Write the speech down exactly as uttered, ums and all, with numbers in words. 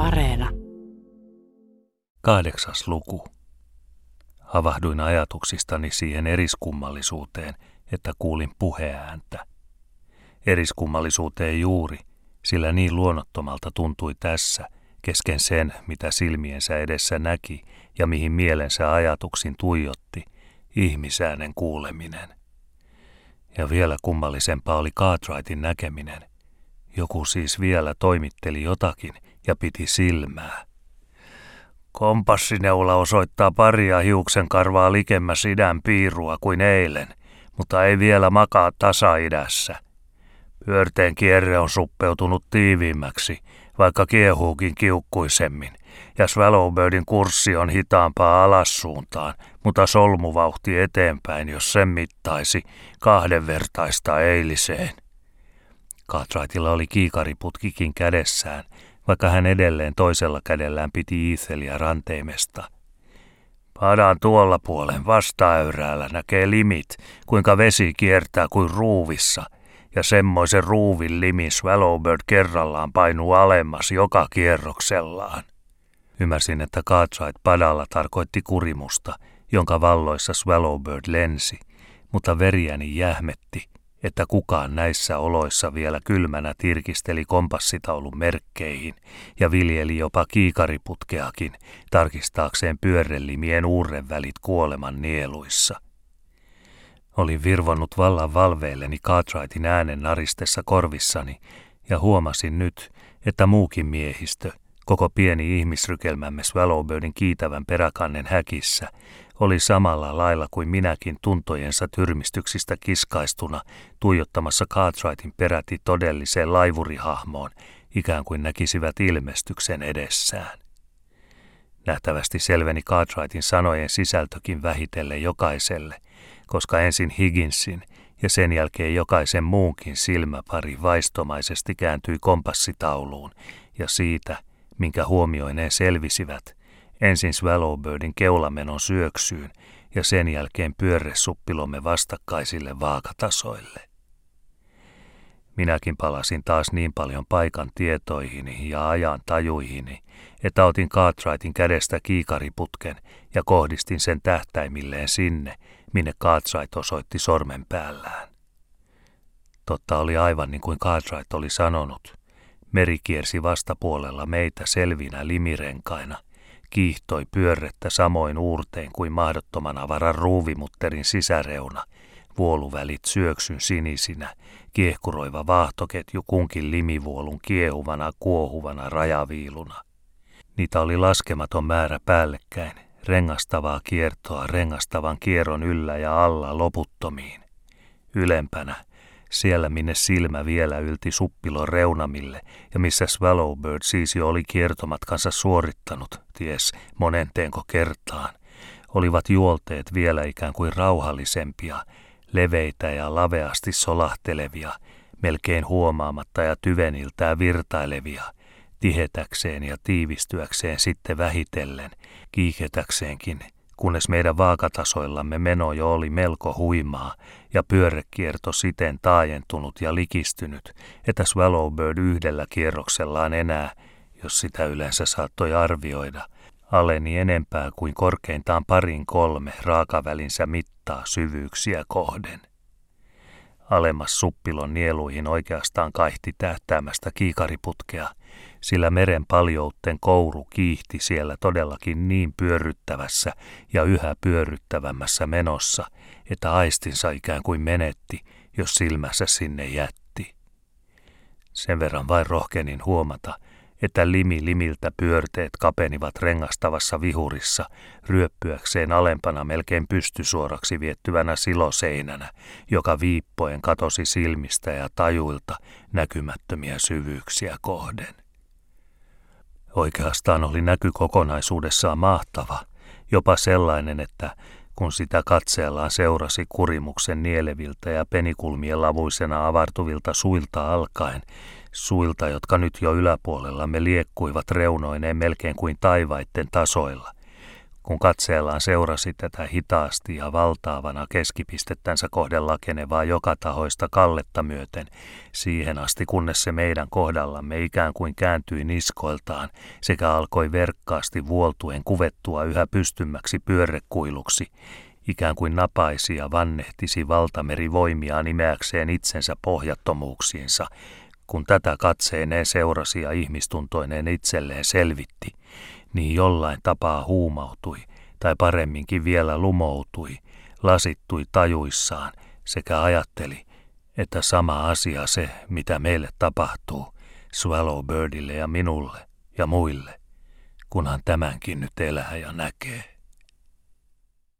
Areena. Kahdeksas luku. Havahduin ajatuksistani siihen eriskummallisuuteen, että kuulin puheääntä. Eriskummallisuuteen juuri, sillä niin luonnottomalta tuntui tässä, kesken sen, mitä silmiensä edessä näki ja mihin mielensä ajatuksin tuijotti, ihmisäänen kuuleminen. Ja vielä kummallisempaa oli Cartwrightin näkeminen. Joku siis vielä toimitteli jotakin ja piti silmää. Kompassineula osoittaa paria hiuksen karvaa likemmäs idän piirua kuin eilen, mutta ei vielä makaa tasaidässä. Pyörteen kierre on suppeutunut tiiviimmäksi, vaikka kiehuukin kiukkuisemmin, ja Swallowbirdin kurssi on hitaampaa alassuuntaan, mutta solmuvauhti eteenpäin, jos sen mittaisi, kahdenvertaista eiliseen. Cartwrightilla oli kiikariputkikin kädessään, vaikka hän edelleen toisella kädellään piti Ethelia ranteimesta. Padan tuolla puolen vastaäyräällä näkee limit, kuinka vesi kiertää kuin ruuvissa, ja semmoisen ruuvin limin Swallowbird kerrallaan painuu alemmas joka kierroksellaan. Ymmärsin, että Cartwright padalla tarkoitti kurimusta, jonka valloissa Swallowbird lensi, mutta veriäni jähmetti, että kukaan näissä oloissa vielä kylmänä tirkisteli kompassitaulun merkkeihin ja viljeli jopa kiikariputkeakin tarkistaakseen pyörrelimien uurren välit kuoleman nieluissa. Olin virvonnut vallan valveilleni Cartwrightin äänen naristessa korvissani ja huomasin nyt, että muukin miehistö, koko pieni ihmisrykelmämme Swallowbirdin kiitävän peräkannen häkissä, oli samalla lailla kuin minäkin tuntojensa tyrmistyksistä kiskaistuna tuijottamassa Cartwrightin peräti todelliseen laivurihahmoon, ikään kuin näkisivät ilmestyksen edessään. Nähtävästi selveni Cartwrightin sanojen sisältökin vähitellen jokaiselle, koska ensin Higginsin ja sen jälkeen jokaisen muunkin silmäpari vaistomaisesti kääntyi kompassitauluun ja siitä, minkä huomioineen selvisivät, ensin Swallowbirdin keulamenon syöksyyn ja sen jälkeen pyörresuppilomme vastakkaisille vaakatasoille. Minäkin palasin taas niin paljon paikan tietoihini ja ajan tajuihini, että otin Cartwrightin kädestä kiikariputken ja kohdistin sen tähtäimilleen sinne, minne Cartwright osoitti sormen päällään. Totta oli aivan niin kuin Cartwright oli sanonut. Meri kiersi vastapuolella meitä selvinä limirenkaina, kiihtoi pyörrettä samoin uurtein kuin mahdottoman avaran ruuvimutterin sisäreuna, vuoluvälit syöksyn sinisinä, kiehkuroiva vaahtoketju kunkin limivuolun kiehuvana kuohuvana rajaviiluna. Niitä oli laskematon määrä päällekkäin, rengastavaa kiertoa rengastavan kierron yllä ja alla loputtomiin. Ylempänä, siellä minne silmä vielä ylti suppilon reunamille ja missä Swallowbird siis jo oli kiertomatkansa suorittanut, ties monenteenko kertaan, olivat juolteet vielä ikään kuin rauhallisempia, leveitä ja laveasti solahtelevia, melkein huomaamatta ja tyveniltään virtailevia, tihetäkseen ja tiivistyäkseen sitten vähitellen, kiiketäkseenkin, kunnes meidän vaakatasoillamme meno jo oli melko huimaa ja pyörrekierto siten taajentunut ja likistynyt, että Swallowbird yhdellä kierroksellaan enää, jos sitä yleensä saattoi arvioida, aleni enempää kuin korkeintaan parin kolme raakavälinsä mittaa syvyyksiä kohden. Alemmas suppilon nieluihin oikeastaan kaihti tähtäämästä kiikariputkea, sillä meren paljoutten kouru kiihti siellä todellakin niin pyörryttävässä ja yhä pyörryttävämmässä menossa, että aistinsa ikään kuin menetti, jos silmänsä sinne jätti. Sen verran vain rohkenin huomata, että limi limiltä pyörteet kapenivat rengastavassa vihurissa ryöppyäkseen alempana melkein pystysuoraksi viettyvänä siloseinänä, joka viippoen katosi silmistä ja tajuilta näkymättömiä syvyyksiä kohden. Oikeastaan oli näky kokonaisuudessaan mahtava, jopa sellainen, että kun sitä katseellaan seurasi kurimuksen nieleviltä ja penikulmien lavuisena avartuvilta suilta alkaen, suilta, jotka nyt jo yläpuolellamme liekkuivat reunoineen melkein kuin taivaitten tasoilla, Kun katseellaan seurasi tätä hitaasti ja valtaavana keskipistettänsä kohden lakenevaa joka tahoista kalletta myöten, siihen asti kunnes se meidän kohdallamme ikään kuin kääntyi niskoiltaan sekä alkoi verkkaasti vuoltuen kuvettua yhä pystymmäksi pyörrekuiluksi, ikään kuin napaisi ja vannehtisi valtameri voimiaan imeäkseen itsensä pohjattomuuksiinsa, kun tätä katseeneen seurasi ja ihmistuntoineen itselleen selvitti, niin jollain tapaa huumautui, tai paremminkin vielä lumoutui, lasittui tajuissaan sekä ajatteli, että sama asia se, mitä meille tapahtuu, Swallowbirdille ja minulle ja muille, kunhan tämänkin nyt elää ja näkee.